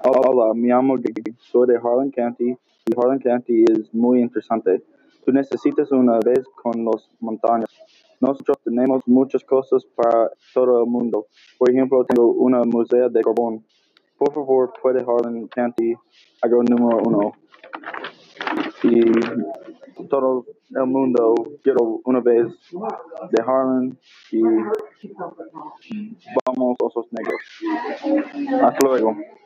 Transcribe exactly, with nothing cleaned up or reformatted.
Hola, me llamo Gary, soy de Harlan County y Harlan County es muy interesante. Tú necesitas una vez con las montañas. Nosotros tenemos muchas cosas para todo el mundo. Por ejemplo, tengo una museo de carbón. Por favor, puede Harlan County algo número uno. Y todo el mundo quiero una vez de Harlan y vamos osos negros. Hasta luego.